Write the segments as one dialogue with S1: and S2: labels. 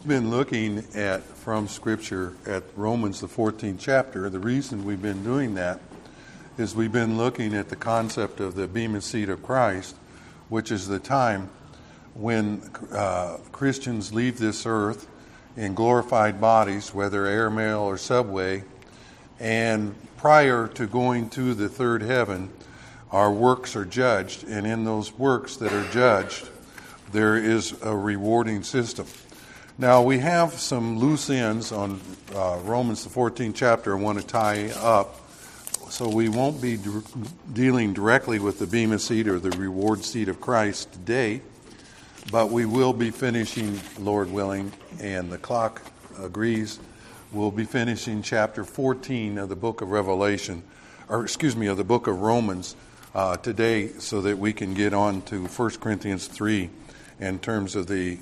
S1: been looking at, from Scripture, at Romans, the 14th chapter. The reason we've been doing that is we've been looking at the concept of the bema seat of Christ, which is the time when Christians leave this earth in glorified bodies, whether air, mail, or subway, and prior to going to the third heaven, our works are judged, and in those works that are judged, there is a rewarding system. Now, we have some loose ends on Romans, the 14th chapter, I want to tie up, so we won't be dealing directly with the bema seat or the reward seat of Christ today, but we will be finishing, Lord willing, and the clock agrees, we'll be finishing chapter 14 of the book of Revelation, of the book of Romans today, so that we can get on to 1 Corinthians 3 in terms of the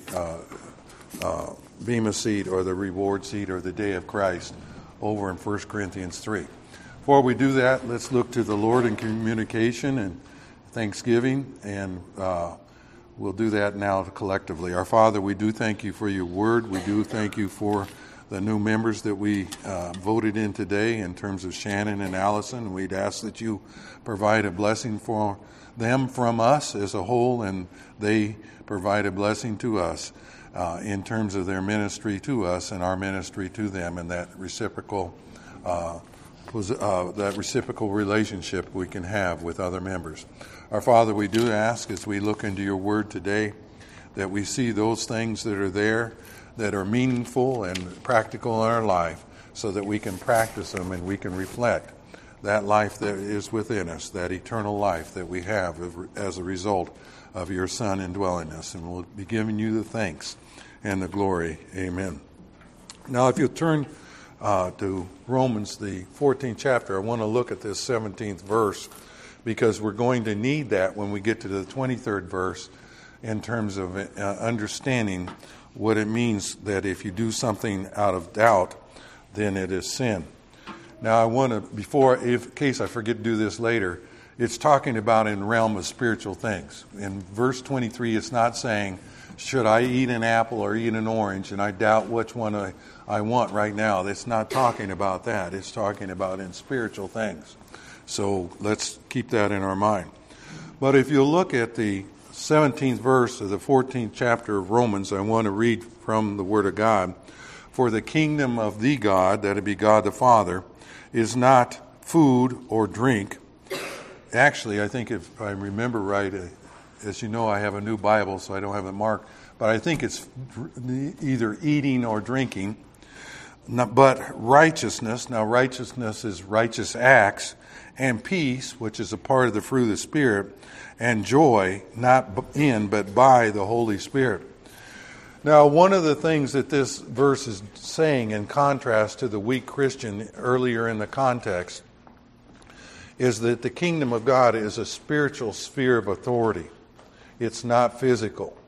S1: bema seat or the reward seat or the day of Christ over in 1 Corinthians 3. Before we do that, let's look to the Lord in communication and thanksgiving, and we'll do that now collectively. Our Father, we do thank you for your word. We do thank you for the new members that we voted in today in terms of Shannon and Allison. We'd ask that you provide a blessing for them from us as a whole, and they provide a blessing to us in terms of their ministry to us and our ministry to them, and that reciprocal relationship we can have with other members. Our Father, we do ask as we look into your word today that we see those things that are there that are meaningful and practical in our life, so that we can practice them and we can reflect that life that is within us, that eternal life that we have as a result of your Son indwelling us. And we'll be giving you the thanks and the glory. Amen. Now, if you'll turn to Romans, the 14th chapter, I want to look at this 17th verse, because we're going to need that when we get to the 23rd verse in terms of understanding what it means that if you do something out of doubt, then it is sin. Now, I want to, in case I forget to do this later, it's talking about in the realm of spiritual things. In verse 23, it's not saying, should I eat an apple or eat an orange, and I doubt which one I want right now. It's not talking about that. It's talking about in spiritual things. So let's keep that in our mind. But if you look at the 17th verse of the 14th chapter of Romans, I want to read from the Word of God. For the kingdom of the God, that would be God the Father, is not food or drink. Actually, I think if I remember right, as you know, I have a new Bible, so I don't have it marked, but I think it's either eating or drinking. But righteousness, now righteousness is righteous acts, and peace, which is a part of the fruit of the Spirit, and joy, not in, but by the Holy Spirit. Now, one of the things that this verse is saying in contrast to the weak Christian earlier in the context is that the kingdom of God is a spiritual sphere of authority. It's not physical.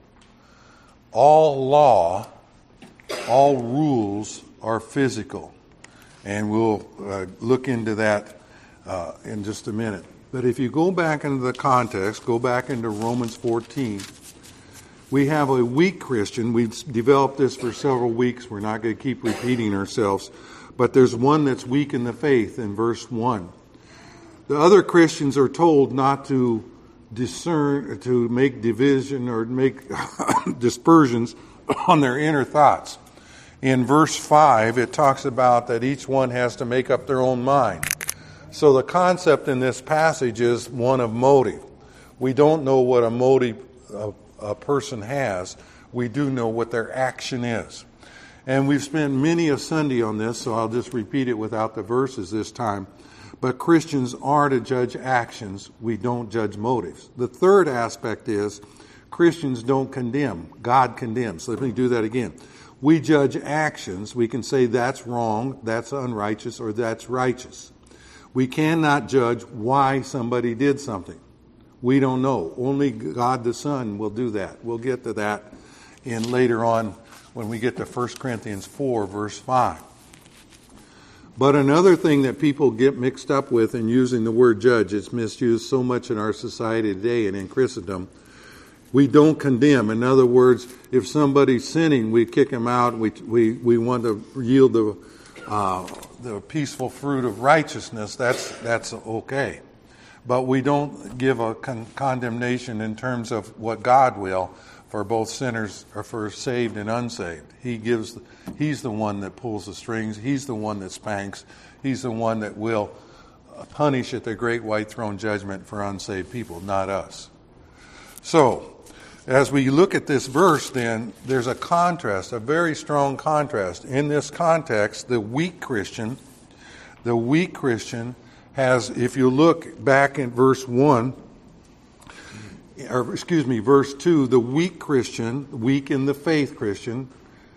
S1: All law, all rules are physical. And we'll look into that in just a minute. But if you go back into the context, go back into Romans 14, we have a weak Christian. We've developed this for several weeks. We're not going to keep repeating ourselves. But there's one that's weak in the faith in verse 1. The other Christians are told not to discern, to make division or make dispersions on their inner thoughts. In verse 5, it talks about that each one has to make up their own mind. So the concept in this passage is one of motive. We don't know what a motive a person has. We do know what their action is. And we've spent many a Sunday on this, so I'll just repeat it without the verses this time. But Christians are to judge actions. We don't judge motives. The third aspect is Christians don't condemn. God condemns. Let me do that again. We judge actions. We can say that's wrong, that's unrighteous, or that's righteous. We cannot judge why somebody did something. We don't know. Only God the Son will do that. We'll get to that in later on when we get to 1 Corinthians 4, verse 5. But another thing that people get mixed up with in using the word judge, it's misused so much in our society today and in Christendom, We don't condemn. In other words, if somebody's sinning, we kick him out. We want to yield the peaceful fruit of righteousness. That's okay. But we don't give a condemnation in terms of what God will for both sinners or for saved and unsaved. He's the one that pulls the strings. He's the one that spanks. He's the one that will punish at the great white throne judgment for unsaved people, not us. So, as we look at this verse, then, there's a contrast, a very strong contrast. In this context, the weak Christian has, if you look back in verse 1, verse 2, the weak Christian, weak in the faith Christian,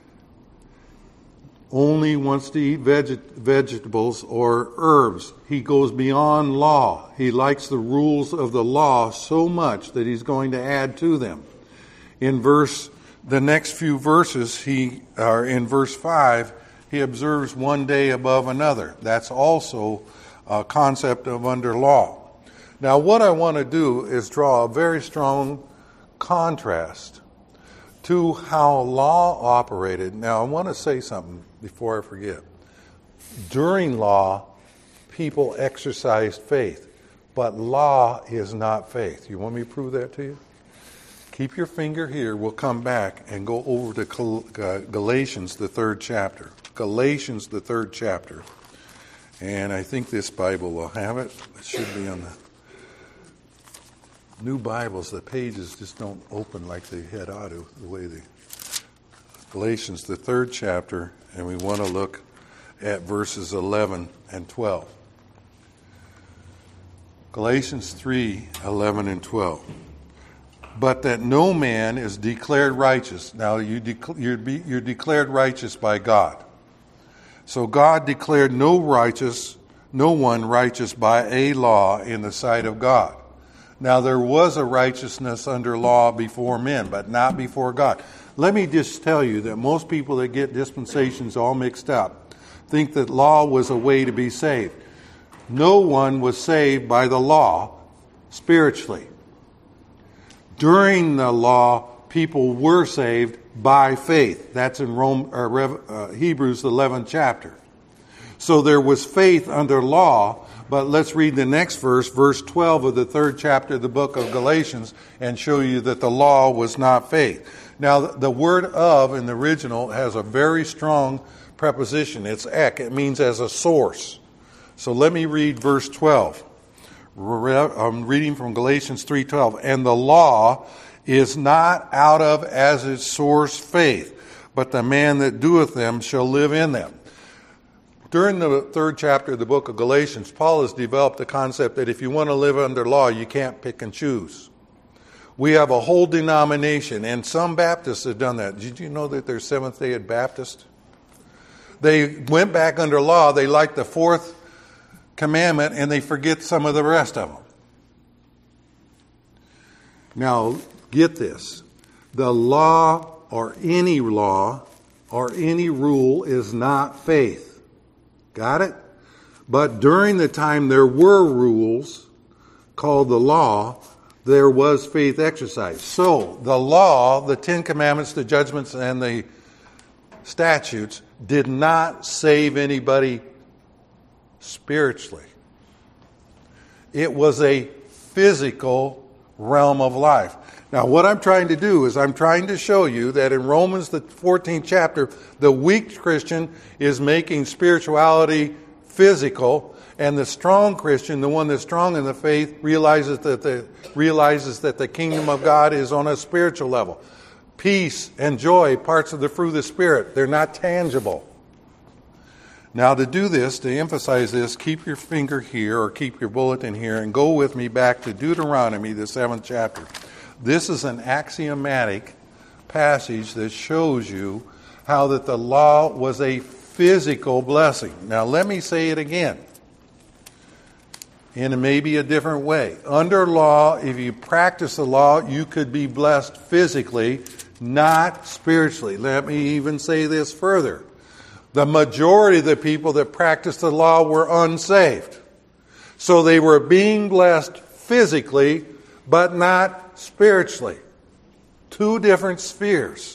S1: only wants to eat vegetables or herbs. He goes beyond law. He likes the rules of the law so much that he's going to add to them. In the next few verses, in verse 5, he observes one day above another. That's also a concept of under law. Now, what I want to do is draw a very strong contrast to how law operated. Now, I want to say something before I forget. During law, people exercised faith, but law is not faith. You want me to prove that to you? Keep your finger here. We'll come back and go over to Galatians, the 3rd chapter. Galatians, the 3rd chapter. And I think this Bible will have it. It should be on the new Bibles. The pages just don't open like they had ought to, the way they... Galatians, the 3rd chapter, and we want to look at verses 11 and 12. Galatians 3, 11 and 12. But that no man is declared righteous. Now, you're declared righteous by God. So God declared no one righteous by a law in the sight of God. Now, there was a righteousness under law before men, but not before God. Let me just tell you that most people that get dispensations all mixed up think that law was a way to be saved. No one was saved by the law spiritually. During the law, people were saved by faith. That's in Hebrews 11th chapter. So there was faith under law, but let's read the next verse, verse 12 of the 3rd chapter of the book of Galatians, and show you that the law was not faith. Now, the word of in the original has a very strong preposition. It's ek. It means as a source. So let me read verse 12. I'm reading from Galatians 3:12. And the law is not out of as its source faith, but the man that doeth them shall live in them. During the 3rd chapter of the book of Galatians, Paul has developed the concept that if you want to live under law, you can't pick and choose. We have a whole denomination, and some Baptists have done that. Did you know that they're Seventh-day Baptist? They went back under law. They like the 4th commandment, and they forget some of the rest of them. Now, get this. The law or any rule is not faith. Got it? But during the time there were rules called the law, there was faith exercise. So, the law, the 10 commandments, the judgments, and the statutes did not save anybody spiritually. It was a physical realm of life. Now, what I'm trying to do is I'm trying to show you that in Romans, the 14th chapter, the weak Christian is making spirituality physical, and the strong Christian, the one that's strong in the faith, realizes that the kingdom of God is on a spiritual level. Peace and joy, parts of the fruit of the Spirit, they're not tangible. Now, to do this, to emphasize this, keep your finger here or keep your bulletin here and go with me back to Deuteronomy, the 7th chapter. This is an axiomatic passage that shows you how that the law was a physical blessing. Now, let me say it again in maybe a different way. Under law, if you practice the law, you could be blessed physically, not spiritually. Let me even say this further. The majority of the people that practiced the law were unsaved. So they were being blessed physically, but not spiritually. Two different spheres.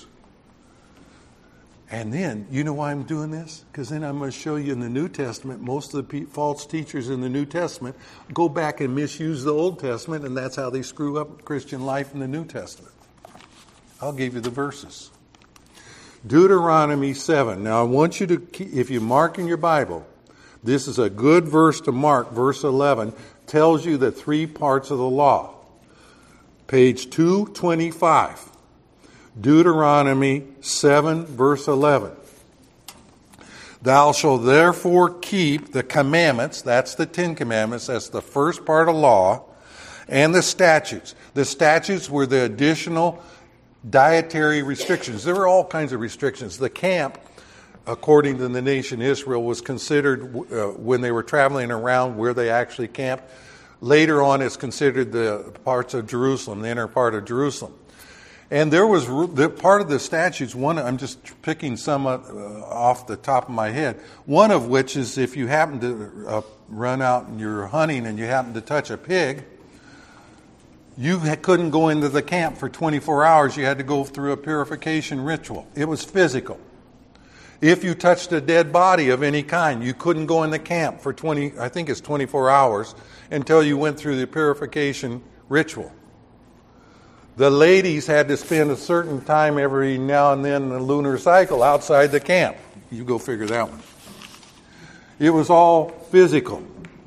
S1: And then, you know why I'm doing this? Because then I'm going to show you in the New Testament, most of the false teachers in the New Testament go back and misuse the Old Testament, and that's how they screw up Christian life in the New Testament. I'll give you the verses. Deuteronomy 7. Now, I want you to, if you mark in your Bible, this is a good verse to mark. Verse 11 tells you the three parts of the law. Page 225. Deuteronomy 7, verse 11. Thou shalt therefore keep the commandments, that's the 10 commandments, that's the first part of law, and the statutes. The statutes were the additional dietary restrictions. There were all kinds of restrictions. The camp, according to the nation Israel, was considered, when they were traveling around where they actually camped, later on it's considered the parts of Jerusalem, the inner part of Jerusalem. And there was part of the statutes, one, I'm just picking some off the top of my head, one of which is if you happen to run out and you're hunting and you happen to touch a pig, you couldn't go into the camp for 24 hours. You had to go through a purification ritual. It was physical. If you touched a dead body of any kind, you couldn't go in the camp for 24 hours until you went through the purification ritual. The ladies had to spend a certain time every now and then in a lunar cycle outside the camp. You go figure that one. It was all physical.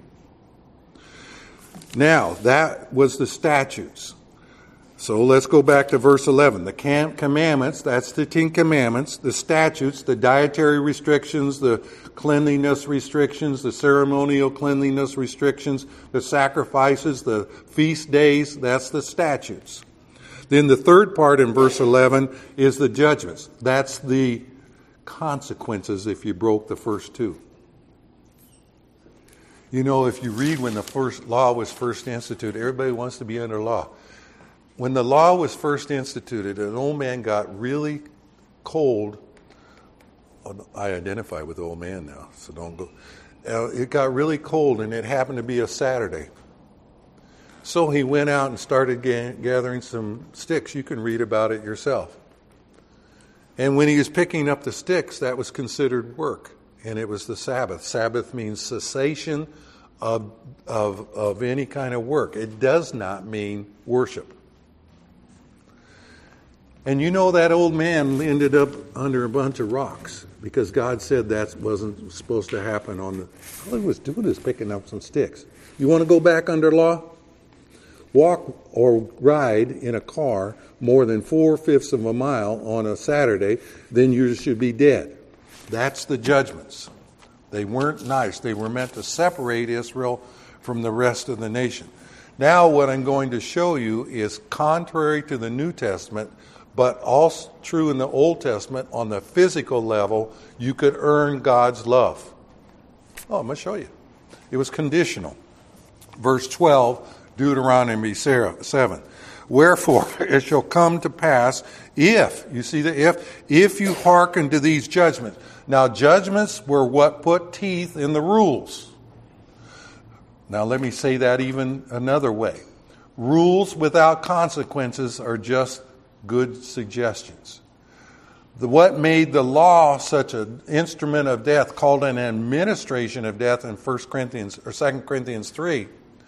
S1: Now, that was the statutes. So let's go back to verse 11. The commandments, that's the 10 commandments. The statutes, the dietary restrictions, the cleanliness restrictions, the ceremonial cleanliness restrictions, the sacrifices, the feast days, that's the statutes. Then the third part in verse 11 is the judgments. That's the consequences if you broke the first two. You know, if you read when the first law was first instituted, everybody wants to be under law. When the law was first instituted, an old man got really cold. I identify with the old man now, so don't go. It got really cold, and it happened to be a Saturday. So he went out and started gathering some sticks. You can read about it yourself. And when he was picking up the sticks, that was considered work. And it was the Sabbath. Sabbath means cessation of any kind of work. It does not mean worship. And you know that old man ended up under a bunch of rocks because God said that wasn't supposed to happen on the... All he was doing is picking up some sticks. You want to go back under law? Walk or ride in a car more than 4/5 of a mile on a Saturday, then you should be dead. That's the judgments. They weren't nice. They were meant to separate Israel from the rest of the nation. Now what I'm going to show you is contrary to the New Testament, but also true in the Old Testament. On the physical level, you could earn God's love. Oh, I'm going to show you. It was conditional. Verse 12, Deuteronomy 7. Wherefore it shall come to pass if, you see the if you hearken to these judgments. Now judgments were what put teeth in the rules. Now let me say that even another way. Rules without consequences are just good suggestions. What made the law such an instrument of death, called an administration of death in 1 Corinthians or 2 Corinthians 3,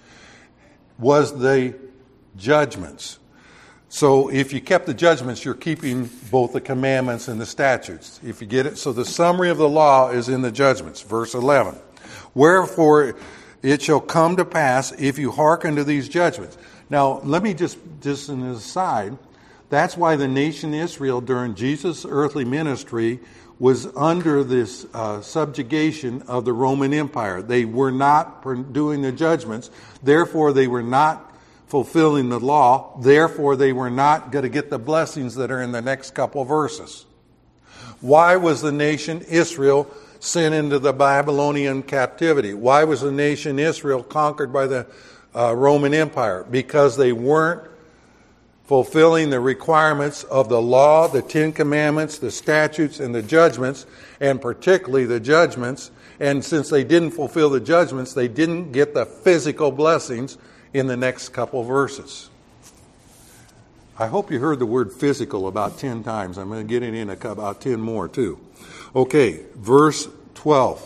S1: was the judgments. So if you kept the judgments, you're keeping both the commandments and the statutes. If you get it. So the summary of the law is in the judgments. Verse 11. Wherefore it shall come to pass if you hearken to these judgments. Now, let me just an aside. That's why the nation Israel during Jesus' earthly ministry was under this subjugation of the Roman Empire. They were not doing the judgments. Therefore, they were not fulfilling the law. Therefore, they were not going to get the blessings that are in the next couple verses. Why was the nation Israel sent into the Babylonian captivity? Why was the nation Israel conquered by the Roman Empire? Because they weren't fulfilling the requirements of the law, the 10 commandments, the statutes, and the judgments, and particularly the judgments. And since they didn't fulfill the judgments, they didn't get the physical blessings in the next couple verses. I hope you heard the word physical about 10 times. I'm going to get it in about 10 more too. Okay, verse 12.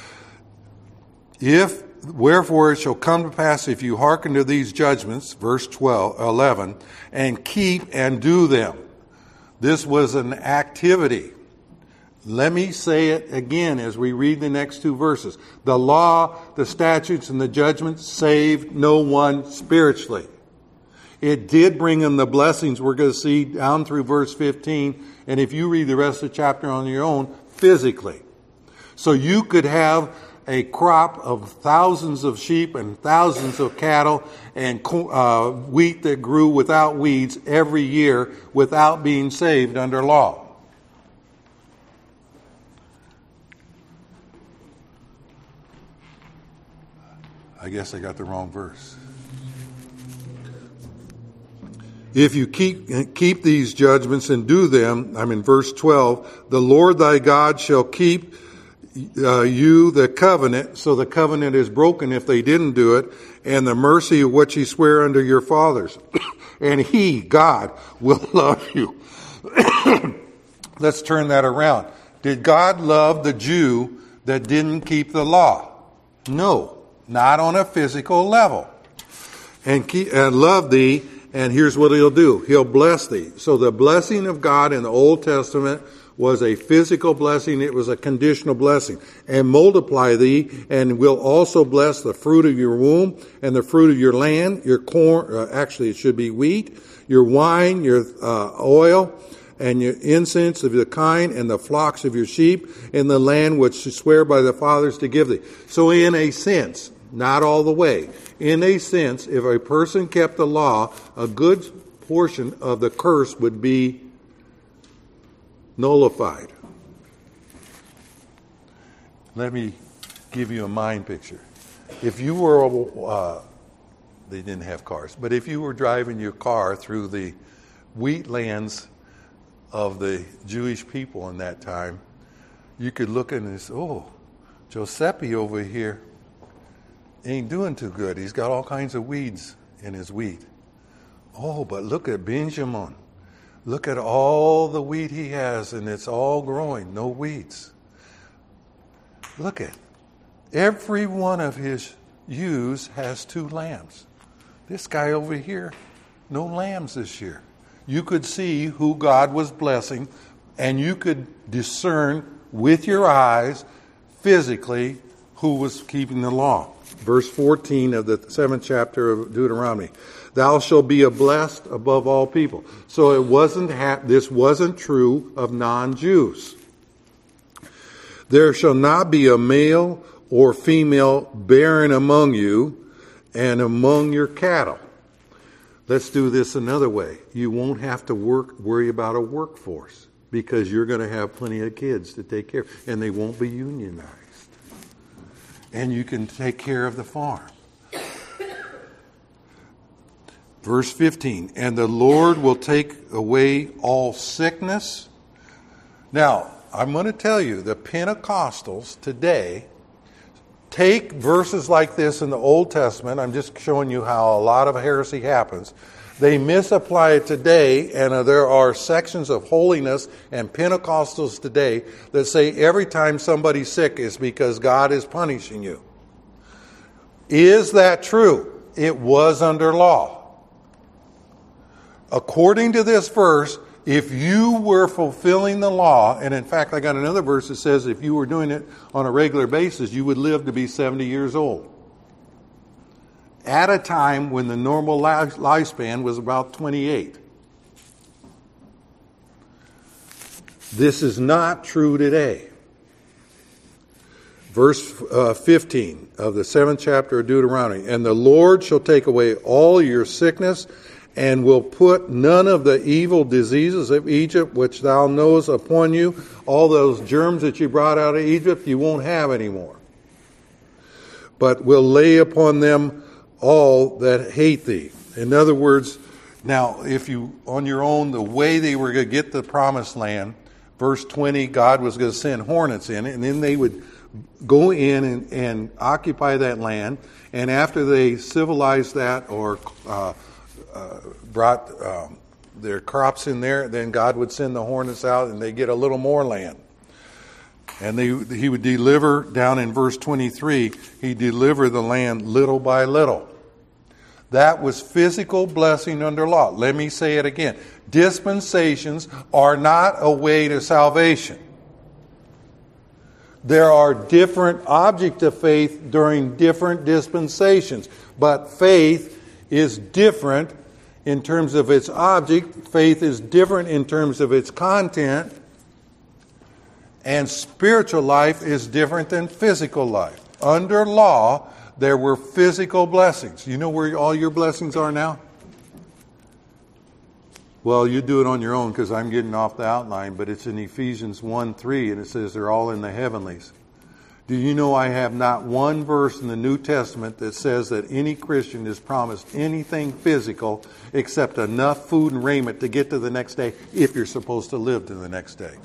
S1: Wherefore it shall come to pass if you hearken to these judgments, verse 11, and keep and do them. This was an activity. Let me say it again as we read the next two verses. The law, the statutes, and the judgments saved no one spiritually. It did bring them the blessings we're going to see down through verse 15, and if you read the rest of the chapter on your own, physically. So you could have a crop of thousands of sheep and thousands of cattle and wheat that grew without weeds every year without being saved under law. I guess I got the wrong verse. If you keep these judgments and do them, I'm in verse 12, the Lord thy God shall keep you the covenant. So the covenant is broken if they didn't do it, and the mercy of which he sware unto your fathers. And he, God, will love you. Let's turn that around. Did God love the Jew that didn't keep the law? No, not on a physical level. And love thee. And here's what he'll do. He'll bless thee. So the blessing of God in the Old Testament was a physical blessing. It was a conditional blessing. And multiply thee, and will also bless the fruit of your womb, and the fruit of your land, your corn, actually it should be wheat, your wine, your oil, and your incense of the kind, and the flocks of your sheep, in the land which you swear by the fathers to give thee. So in a sense, not all the way, in a sense, if a person kept the law, a good portion of the curse would be nullified. Let me give you a mind picture. If you were, they didn't have cars, but if you were driving your car through the wheat lands of the Jewish people in that time, you could look and say, oh, Giuseppe over here ain't doing too good. He's got all kinds of weeds in his wheat. Oh, but look at Benjamin. Look at all the wheat he has, and it's all growing, no weeds. Look at every one of his ewes has 2 lambs. This guy over here, no lambs this year. You could see who God was blessing, and you could discern with your eyes physically who was keeping the law. Verse 14 of the 7th chapter of Deuteronomy. Thou shalt be blessed above all people. So this wasn't true of non-Jews. There shall not be a male or female barren among you and among your cattle. Let's do this another way. You won't have to worry about a workforce because you're going to have plenty of kids to take care of, and they won't be unionized. And you can take care of the farm. Verse 15, and the Lord will take away all sickness. Now, I'm going to tell you, the Pentecostals today take verses like this in the Old Testament. I'm just showing you how a lot of heresy happens. They misapply it today, and there are sections of holiness and Pentecostals today that say every time somebody's sick is because God is punishing you. Is that true? It was under law. According to this verse, if you were fulfilling the law, and in fact I got another verse that says if you were doing it on a regular basis, you would live to be 70 years old. At a time when the normal lifespan was about 28. This is not true today. Verse 15 of the 7th chapter of Deuteronomy. And the Lord shall take away all your sickness, and will put none of the evil diseases of Egypt which thou knowest upon you. All those germs that you brought out of Egypt, you won't have anymore. But will lay upon them all that hate thee. In other words, now if you, on your own, the way they were going to get the promised land, verse 20, God was going to send hornets in it, and then they would go in and occupy that land. And after they civilized that or brought their crops in there, then God would send the hornets out and they get a little more land. And he would deliver, down in verse 23, he'd deliver the land little by little. That was physical blessing under law. Let me say it again. Dispensations are not a way to salvation. There are different objects of faith during different dispensations. But faith is different in terms of its object. Faith is different in terms of its content. And spiritual life is different than physical life. Under law, there were physical blessings. You know where all your blessings are now? Well, you do it on your own because I'm getting off the outline, but it's in Ephesians 1:3, and it says they're all in the heavenlies. Do you know I have not one verse in the New Testament that says that any Christian is promised anything physical except enough food and raiment to get to the next day if you're supposed to live to the next day?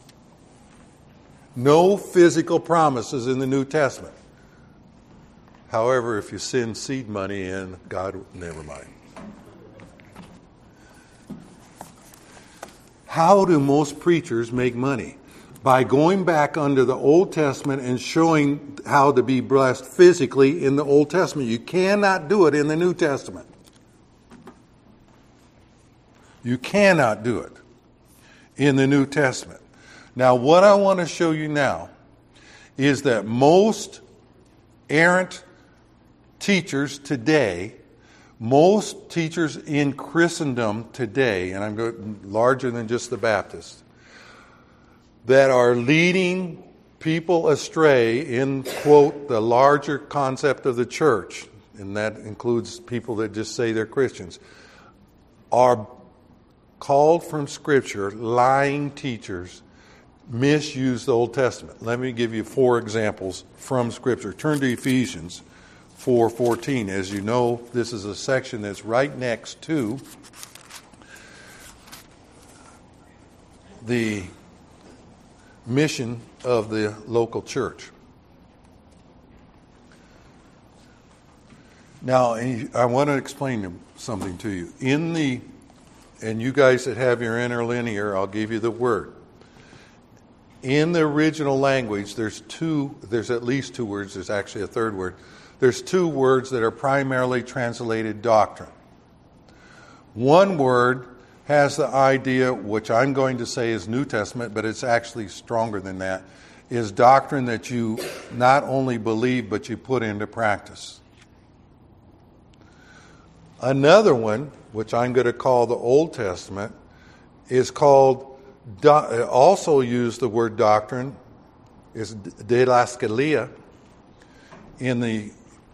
S1: No physical promises in the New Testament. However, if you send seed money in, God, never mind. How do most preachers make money? By going back under the Old Testament and showing how to be blessed physically in the Old Testament. You cannot do it in the New Testament. You cannot do it in the New Testament. Now, what I want to show you now is that most errant teachers today, most teachers in Christendom today, and I'm going larger than just the Baptists, that are leading people astray in, quote, the larger concept of the church, and that includes people that just say they're Christians, are called from Scripture lying teachers, misuse the Old Testament. Let me give you 4 examples from Scripture. Turn to Ephesians 4:14. As you know, this is a section that's right next to the mission of the local church. Now, I want to explain something to you. And you guys that have your interlinear, I'll give you the word. In the original language, there's at least 2 words. There's actually a third word. There's 2 words that are primarily translated doctrine. One word has the idea, which I'm going to say is New Testament, but it's actually stronger than that, is doctrine that you not only believe, but you put into practice. Another one, which I'm going to call the Old Testament, is called, also use the word doctrine, is didascalia in the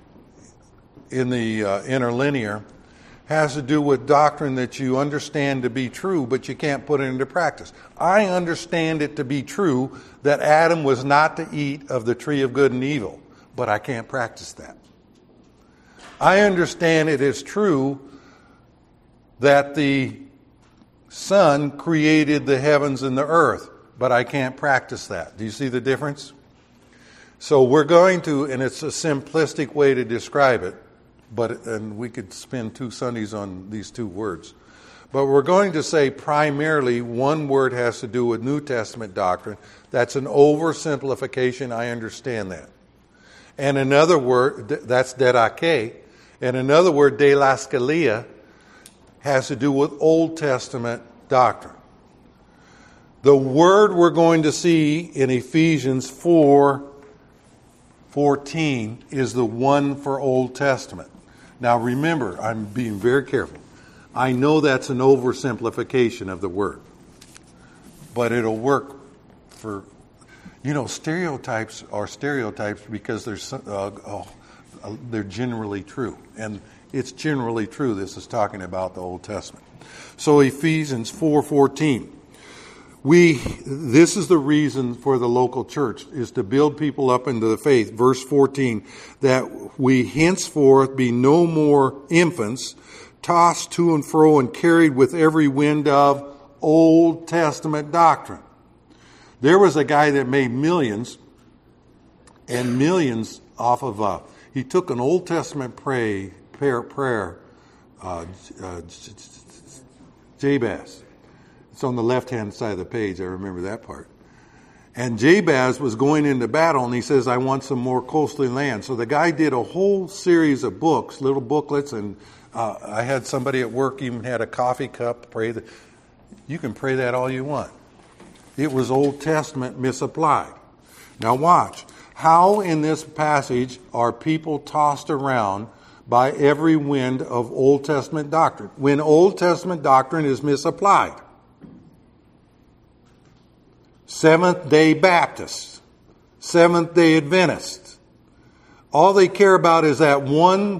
S1: interlinear, has to do with doctrine that you understand to be true, but you can't put it into practice. I understand it to be true that Adam was not to eat of the tree of good and evil, but I can't practice that. I understand it is true that the Son created the heavens and the earth, but I can't practice that. Do you see the difference? So we're going to, and it's a simplistic way to describe it, and we could spend 2 Sundays on these 2 words. But we're going to say primarily one word has to do with New Testament doctrine. That's an oversimplification. I understand that. And another word, that's didache, and another word, didascalia, has to do with Old Testament doctrine. The word we're going to see in Ephesians 4:14 is the one for Old Testament. Now remember, I'm being very careful. I know that's an oversimplification of the word, but it'll work for, stereotypes are stereotypes because they're generally true. And it's generally true. This is talking about the Old Testament. So Ephesians 4:14. This is the reason for the local church, is to build people up into the faith. Verse 14, that we henceforth be no more infants, tossed to and fro and carried with every wind of Old Testament doctrine. There was a guy that made millions and millions off of he took an Old Testament prayer, Jabez. It's on the left-hand side of the page. I remember that part. And Jabez was going into battle, and he says, I want some more coastal land. So the guy did a whole series of books, little booklets, and I had somebody at work even had a coffee cup. You can pray that all you want. It was Old Testament misapplied. Now watch. How in this passage are people tossed around by every wind of Old Testament doctrine when Old Testament doctrine is misapplied? Seventh-day Baptists, Seventh-day Adventists. All they care about is that one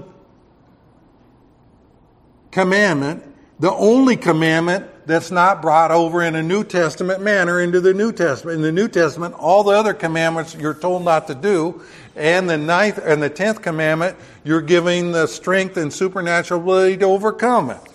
S1: commandment, the only commandment that's not brought over in a New Testament manner into the New Testament. In the New Testament, all the other commandments you're told not to do, and the ninth and the 10th commandment, you're giving the strength and supernatural ability to overcome it.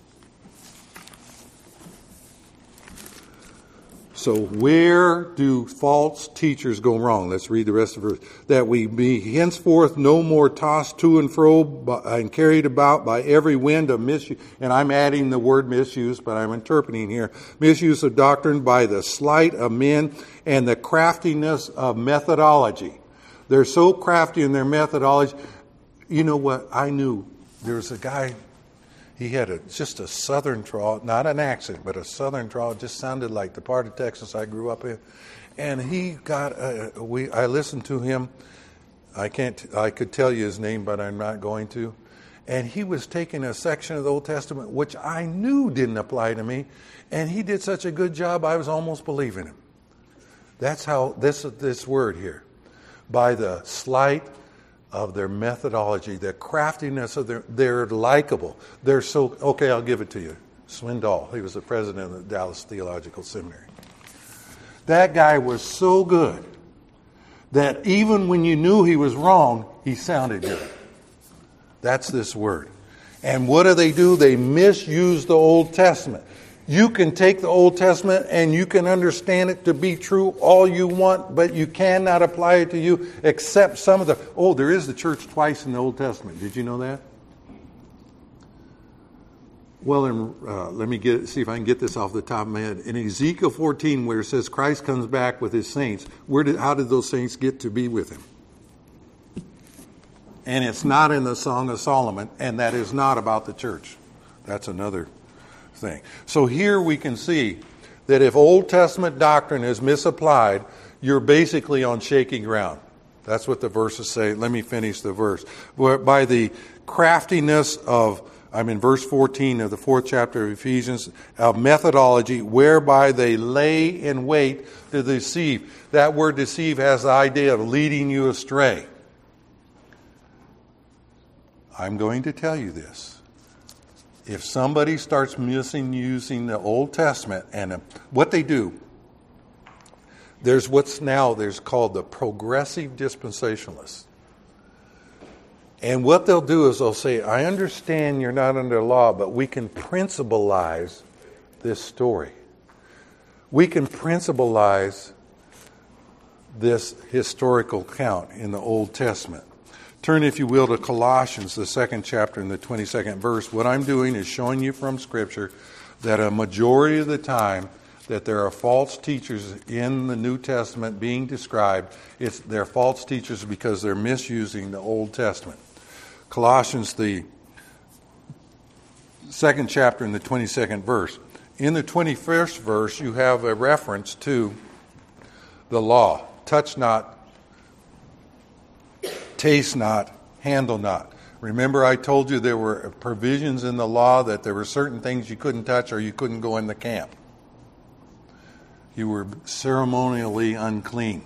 S1: So where do false teachers go wrong? Let's read the rest of the verse. That we be henceforth no more tossed to and fro and carried about by every wind of misuse. And I'm adding the word misuse, but I'm interpreting here. Misuse of doctrine by the sleight of men and the craftiness of methodology. They're so crafty in their methodology. You know what? I knew there was a guy. He had just a southern drawl, not an accent, but a southern drawl. It just sounded like the part of Texas I grew up in. And he got, I listened to him. I could tell you his name, but I'm not going to. And he was taking a section of the Old Testament, which I knew didn't apply to me. And he did such a good job, I was almost believing him. That's how this word here. By the sleight of their methodology, their craftiness of they're likable. They're so, okay, I'll give it to you. Swindoll, he was the president of the Dallas Theological Seminary. That guy was so good that even when you knew he was wrong, he sounded good. That's this word. And what do? They misuse the Old Testament. You can take the Old Testament and you can understand it to be true all you want, but you cannot apply it to you except some of there is the church twice in the Old Testament. Did you know that? Well, let me see if I can get this off the top of my head. In Ezekiel 14, where it says Christ comes back with his saints, how did those saints get to be with him? And it's not in the Song of Solomon, and that is not about the church. That's another thing. So here we can see that if Old Testament doctrine is misapplied, you're basically on shaky ground. That's what the verses say. Let me finish the verse. By the craftiness of, I'm in verse 14 of the 4th chapter of Ephesians, of methodology whereby they lay in wait to deceive. That word deceive has the idea of leading you astray. I'm going to tell you this. If somebody starts misusing the Old Testament, and what they do, there's called the progressive dispensationalists. And what they'll do is they'll say, I understand you're not under law, but we can principalize this story. We can principalize this historical account in the Old Testament. Turn, if you will, to Colossians, the 2nd chapter and the 22nd verse. What I'm doing is showing you from Scripture that a majority of the time that there are false teachers in the New Testament being described, they're false teachers because they're misusing the Old Testament. Colossians, the 2nd chapter and the 22nd verse. In the 21st verse, you have a reference to the law. Touch not, taste not, handle not. Remember I told you there were provisions in the law that there were certain things you couldn't touch or you couldn't go in the camp. You were ceremonially unclean.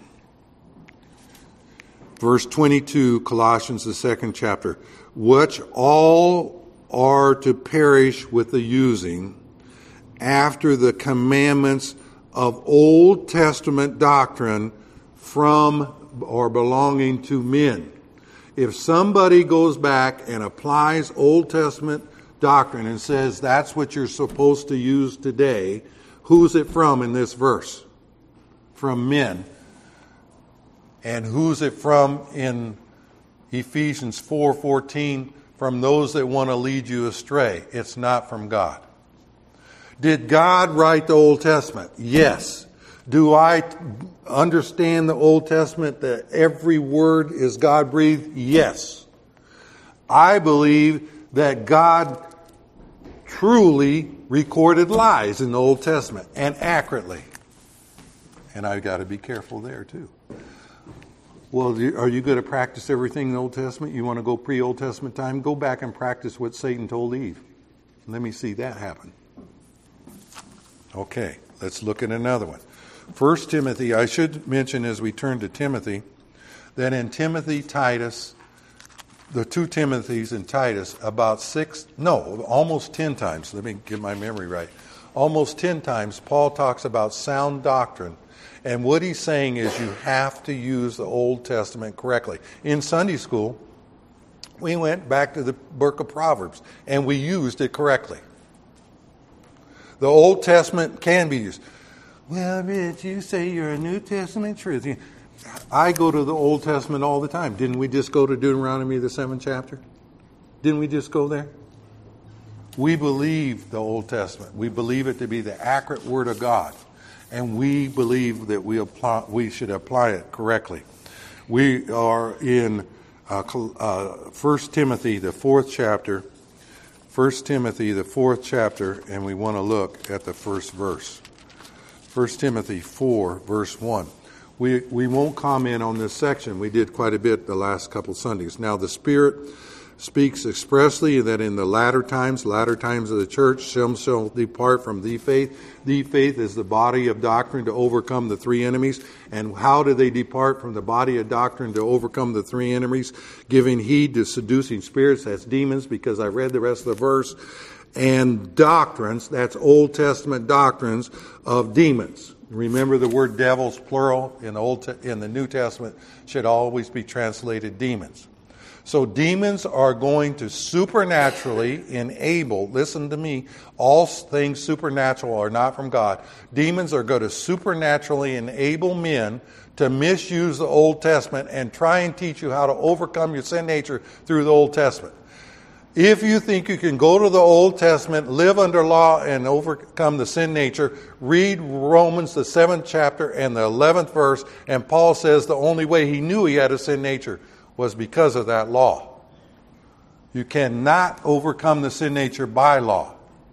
S1: Verse 22, Colossians, the 2nd chapter. Which all are to perish with the using after the commandments of Old Testament doctrine from or belonging to men. If somebody goes back and applies Old Testament doctrine and says that's what you're supposed to use today, who's it from in this verse? From men. And who's it from in Ephesians 4:14? From those that want to lead you astray. It's not from God. Did God write the Old Testament? Yes. Do I understand the Old Testament that every word is God-breathed? Yes. I believe that God truly recorded lies in the Old Testament, and accurately. And I've got to be careful there too. Well, are you going to practice everything in the Old Testament? You want to go pre-Old Testament time? Go back and practice what Satan told Eve. Let me see that happen. Okay, let's look at another one. 1 Timothy, I should mention as we turn to Timothy, that in Timothy, Titus, the two Timothys and Titus, almost 10 times, let me get my memory right, almost 10 times Paul talks about sound doctrine. And what he's saying is you have to use the Old Testament correctly. In Sunday school, we went back to the book of Proverbs, and we used it correctly. The Old Testament can be used. Well, Rich, you say you're a New Testament truth. I go to the Old Testament all the time. Didn't we just go to Deuteronomy, the 7th chapter? Didn't we just go there? We believe the Old Testament. We believe it to be the accurate Word of God. And we believe that we should apply it correctly. We are in 1 Timothy, the 4th chapter. 1 Timothy, the 4th chapter, and we want to look at the first verse. 1 Timothy 4, verse 1. We won't comment on this section. We did quite a bit the last couple Sundays. Now the Spirit speaks expressly that in the latter times of the church, some shall depart from the faith. The faith is the body of doctrine to overcome the three enemies. And how do they depart from the body of doctrine to overcome the three enemies? Giving heed to seducing spirits, that's demons, because I read the rest of the verse. And doctrines, that's Old Testament doctrines of demons. Remember the word devils, plural, in the New Testament should always be translated demons. So demons are going to supernaturally enable, listen to me, all things supernatural are not from God. Demons are going to supernaturally enable men to misuse the Old Testament and try and teach you how to overcome your sin nature through the Old Testament. If you think you can go to the Old Testament, live under law, and overcome the sin nature, read Romans, the 7th chapter and the 11th verse, and Paul says the only way he knew he had a sin nature was because of that law. You cannot overcome the sin nature by law.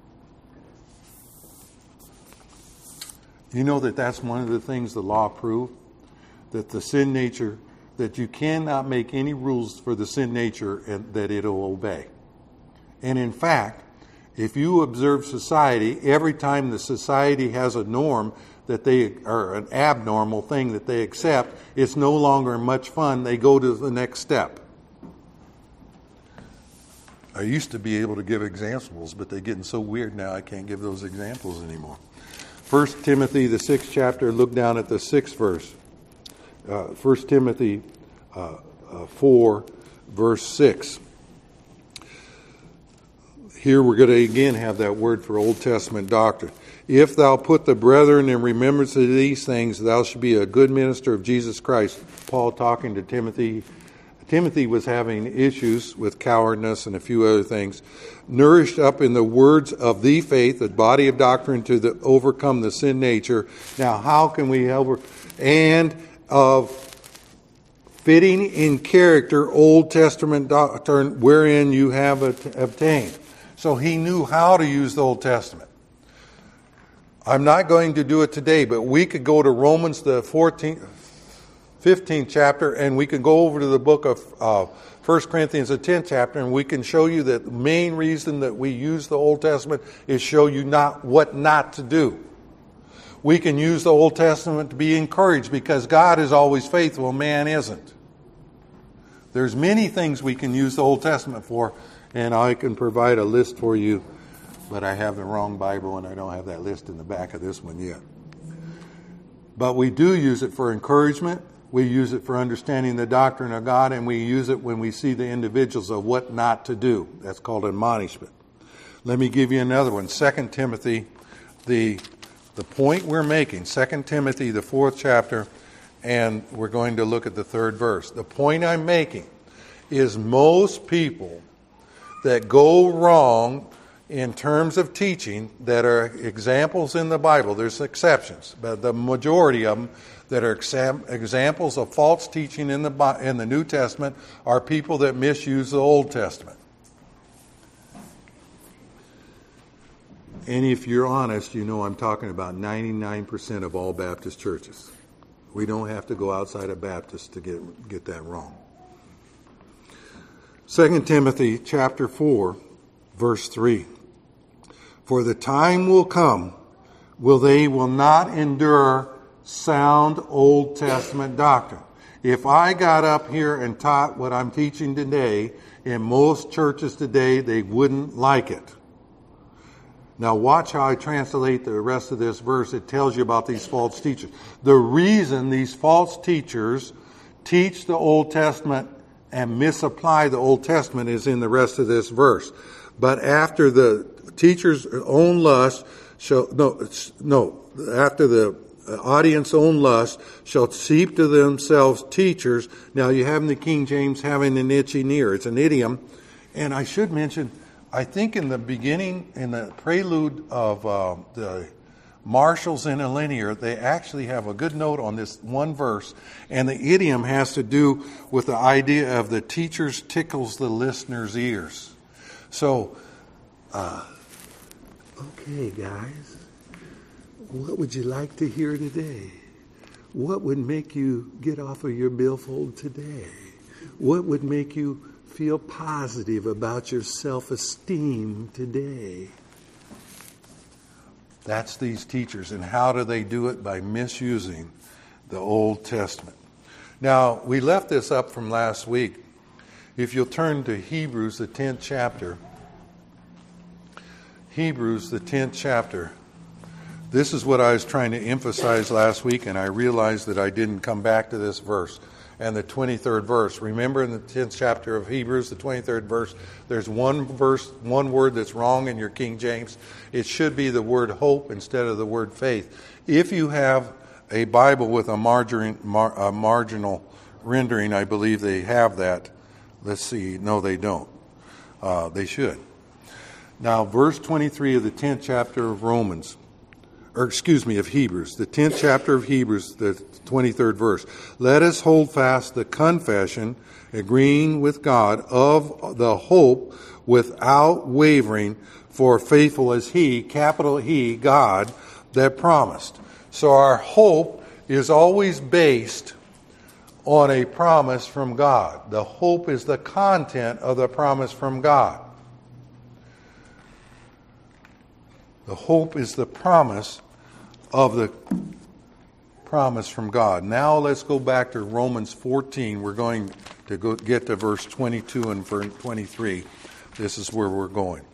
S1: You know that that's one of the things the law proved? That the sin nature, that you cannot make any rules for the sin nature and that it'll obey. And in fact, if you observe society, every time the society has a norm that they are an abnormal thing that they accept, it's no longer much fun. They go to the next step. I used to be able to give examples, but they're getting so weird now I can't give those examples anymore. 1 Timothy, the 6th chapter, look down at the 6th verse. 1 Timothy 4, verse 6. Here we're going to again have that word for Old Testament doctrine. If thou put the brethren in remembrance of these things, thou shalt be a good minister of Jesus Christ. Paul talking to Timothy. Timothy was having issues with cowardness and a few other things. Nourished up in the words of the faith, the body of doctrine to overcome the sin nature. Now, how can we and of fitting in character Old Testament doctrine wherein you have obtained. So he knew how to use the Old Testament. I'm not going to do it today, but we could go to Romans, the 15th chapter, and we can go over to the book of 1 Corinthians, the 10th chapter, and we can show you that the main reason that we use the Old Testament is show you what not to do. We can use the Old Testament to be encouraged because God is always faithful, man isn't. There's many things we can use the Old Testament for, and I can provide a list for you, but I have the wrong Bible and I don't have that list in the back of this one yet. But we do use it for encouragement. We use it for understanding the doctrine of God, and we use it when we see the individuals of what not to do. That's called admonishment. Let me give you another one. 2 Timothy, the point we're making, 2 Timothy, the 4th chapter, and we're going to look at the 3rd verse. The point I'm making is most people that go wrong in terms of teaching that are examples in the Bible. There's exceptions, but the majority of them that are examples of false teaching in the New Testament are people that misuse the Old Testament. And if you're honest, you know I'm talking about 99% of all Baptist churches. We don't have to go outside of Baptists to get that wrong. 2 Timothy chapter 4, verse 3. For the time will come they will not endure sound Old Testament doctrine. If I got up here and taught what I'm teaching today, in most churches today, they wouldn't like it. Now watch how I translate the rest of this verse. It tells you about these false teachers. The reason these false teachers teach the Old Testament and misapply the Old Testament is in the rest of this verse. But after the teacher's own lust after the audience's own lust shall seek to themselves teachers. Now you have in the King James having an itching ear. It's an idiom. And I should mention, I think in the beginning, in the prelude of the Marshals in a Linear, they actually have a good note on this one verse. And the idiom has to do with the idea of the teachers tickles the listener's ears. So, okay, guys, what would you like to hear today? What would make you get off of your billfold today? What would make you feel positive about your self-esteem today? That's these teachers. And how do they do it? By misusing the Old Testament. Now, we left this up from last week. If you'll turn to Hebrews, the 10th chapter. Hebrews, the 10th chapter. This is what I was trying to emphasize last week, and I realized that I didn't come back to this verse. And the 23rd verse. Remember in the 10th chapter of Hebrews, the 23rd verse, there's one word that's wrong in your King James. It should be the word hope instead of the word faith. If you have a Bible with a marginal rendering, I believe they have that. Let's see. No, they don't. They should. Now, verse 23 of the 10th chapter of Hebrews, the 10th chapter of Hebrews, the 23rd verse. Let us hold fast the confession, agreeing with God, of the hope without wavering, for faithful is He, capital He, God, that promised. So our hope is always based on a promise from God. The hope is the content of the promise from God. The hope is the promise of the promise from God. Now let's go back to Romans 14. We're going to get to verse 22 and verse 23. This is where we're going.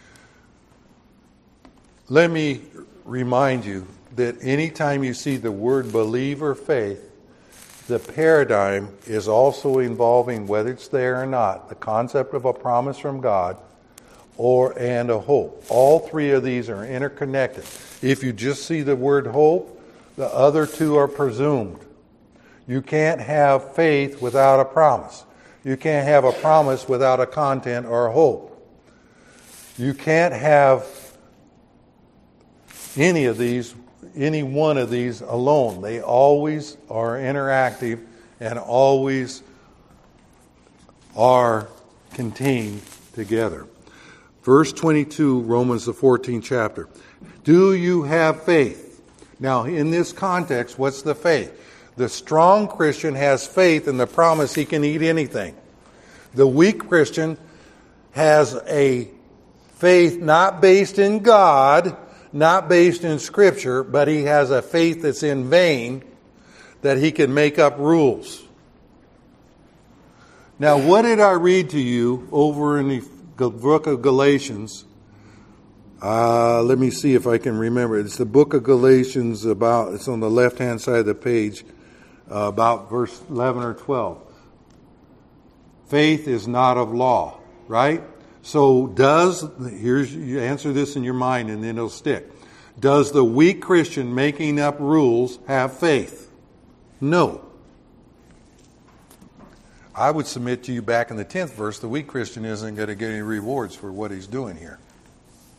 S1: Let me remind you that anytime you see the word believe or faith, the paradigm is also involving, whether it's there or not, the concept of a promise from God and a hope. All three of these are interconnected. If you just see the word hope, the other two are presumed. You can't have faith without a promise. You can't have a promise without a content or a hope. You can't have any one of these alone. They always are interactive and always are contained together. Verse 22, Romans the 14th chapter. Do you have faith? Now, in this context, what's the faith? The strong Christian has faith in the promise he can eat anything. The weak Christian has a faith not based in God, not based in Scripture, but he has a faith that's in vain, that he can make up rules. Now, what did I read to you over in the book of Galatians? Let me see if I can remember. It's the book of Galatians, it's on the left-hand side of the page, about verse 11 or 12. Faith is not of law, right? So you answer this in your mind and then it'll stick. Does the weak Christian making up rules have faith? No. I would submit to you back in the 10th verse, the weak Christian isn't going to get any rewards for what he's doing here.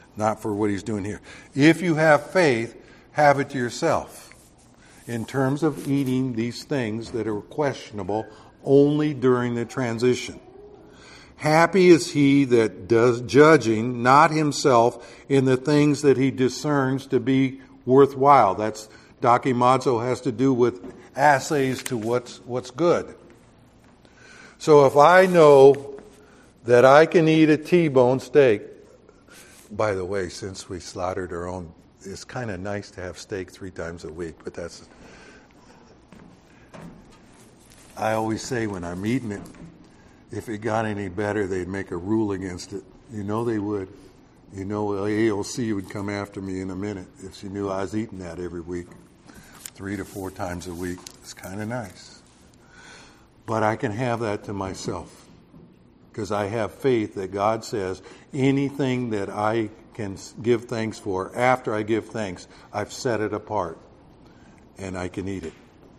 S1: not for what he's doing here. If you have faith, have it to yourself in terms of eating these things that are questionable only during the transition. Happy is he that does judging, not himself, in the things that he discerns to be worthwhile. That's dokimazo, has to do with assays to what's good. So if I know that I can eat a T-bone steak, by the way, since we slaughtered our own, it's kind of nice to have steak 3 times a week, but I always say when I'm eating it, if it got any better, they'd make a rule against it. You know they would. You know AOC would come after me in a minute if she knew I was eating that every week, 3 to 4 times a week. It's kind of nice. But I can have that to myself because I have faith that God says anything that I can give thanks for, after I give thanks, I've set it apart and I can eat it.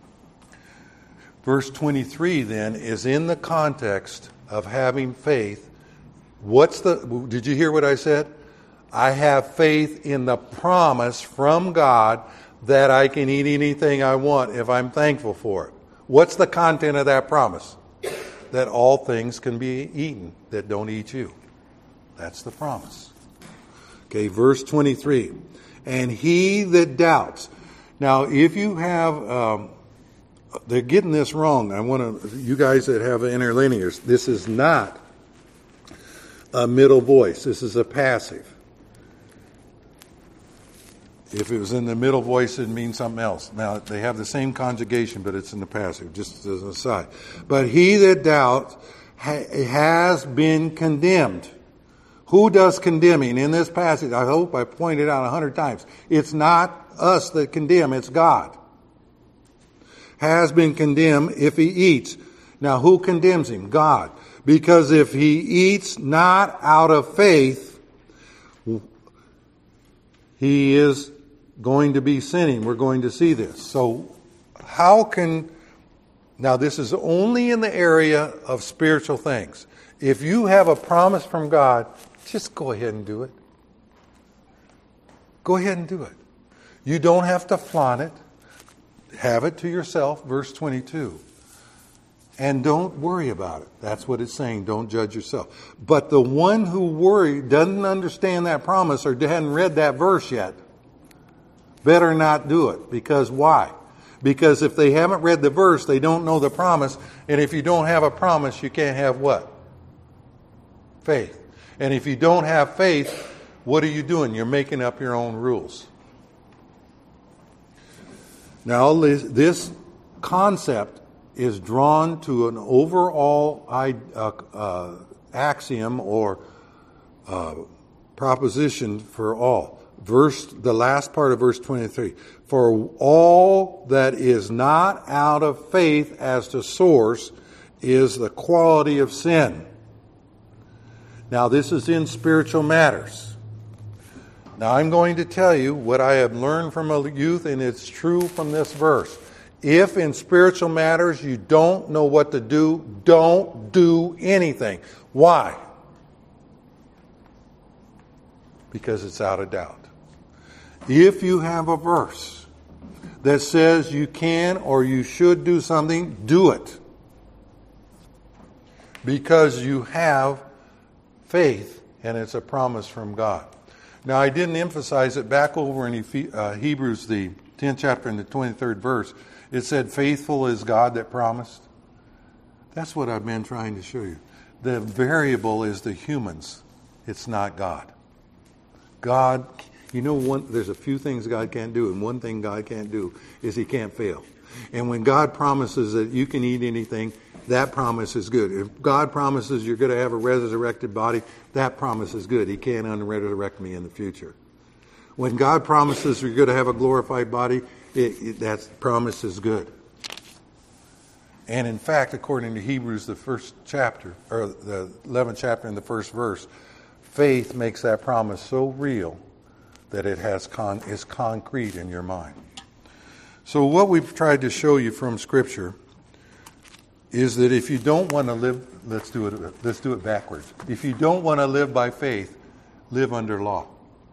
S1: Verse 23 then is in the context of having faith. Did you hear what I said? I have faith in the promise from God that I can eat anything I want if I'm thankful for it. What's the content of that promise? That all things can be eaten that don't eat you. That's the promise. Okay, verse 23. And he that doubts. Now, if you have... they're getting this wrong. You guys that have interlinears, this is not a middle voice. This is a passive. If it was in the middle voice, it means something else. Now, they have the same conjugation, but it's in the passive, just as an aside. But he that doubts has been condemned. Who does condemning in this passage? I hope I pointed out 100 times. It's not us that condemn, it's God. Has been condemned if he eats. Now, who condemns him? God. Because if he eats not out of faith, he is going to be sinning. We're going to see this. So, now this is only in the area of spiritual things. If you have a promise from God, just go ahead and do it. Go ahead and do it. You don't have to flaunt it. Have it to yourself, verse 22. And don't worry about it. That's what it's saying. Don't judge yourself. But the one who doesn't understand that promise or hadn't read that verse yet, better not do it. Because why? Because if they haven't read the verse, they don't know the promise. And if you don't have a promise, you can't have what? Faith. And if you don't have faith, what are you doing? You're making up your own rules. Now, this concept is drawn to an overall axiom or proposition for all. The last part of verse 23. For all that is not out of faith as to source is the quality of sin. Now, this is in spiritual matters. Now, I'm going to tell you what I have learned from a youth, and it's true from this verse. If in spiritual matters you don't know what to do, don't do anything. Why? Because it's out of doubt. If you have a verse that says you can or you should do something, do it. Because you have faith, and it's a promise from God. Now, I didn't emphasize it. Back over in Hebrews, the 10th chapter and the 23rd verse, it said, faithful is God that promised. That's what I've been trying to show you. The variable is the humans. It's not God. God, there's a few things God can't do, and one thing God can't do is he can't fail. And when God promises that you can eat anything, that promise is good. If God promises you're going to have a resurrected body, that promise is good. He can't unresurrect me in the future. When God promises you're going to have a glorified body, that promise is good. And in fact, according to Hebrews, the first chapter, or the 11th chapter and the first verse, faith makes that promise so real that it is concrete in your mind. So what we've tried to show you from Scripture is that if you don't want to live, let's do it backwards. If you don't want to live by faith, live under law.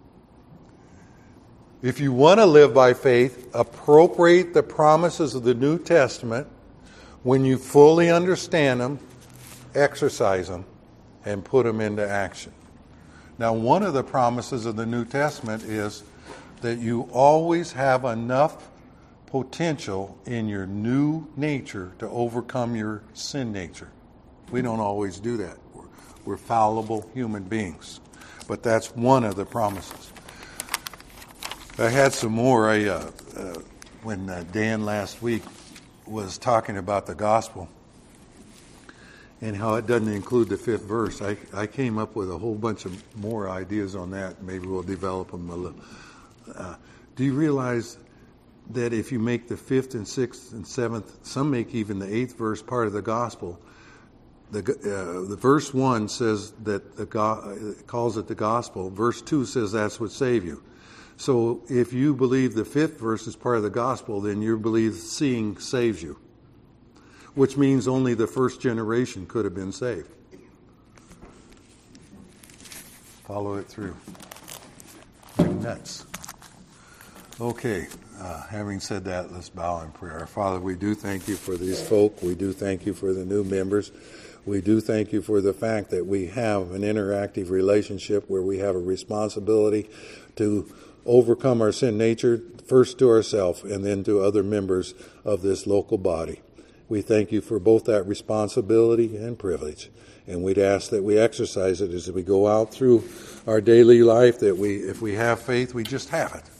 S1: If you want to live by faith, appropriate the promises of the New Testament. When you fully understand them, exercise them and put them into action. Now, one of the promises of the New Testament is that you always have enough potential in your new nature to overcome your sin nature. We don't always do that. We're fallible human beings. But that's one of the promises. I had some more. When Dan last week was talking about the gospel and how it doesn't include the 5th verse, I came up with a whole bunch of more ideas on that. Maybe we'll develop them a little. Do you realize that if you make the 5th and 6th and 7th, some make even the 8th verse part of the gospel, the verse 1 says that calls it the gospel. Verse 2 says that's what saves you. So if you believe the 5th verse is part of the gospel, then you believe seeing saves you, which means only the first generation could have been saved. Follow it through. You're nuts. Okay, having said that, let's bow in prayer. Father, we do thank you for these folk. We do thank you for the new members. We do thank you for the fact that we have an interactive relationship where we have a responsibility to overcome our sin nature, first to ourselves and then to other members of this local body. We thank you for both that responsibility and privilege. And we'd ask that we exercise it as we go out through our daily life, that if we have faith, we just have it.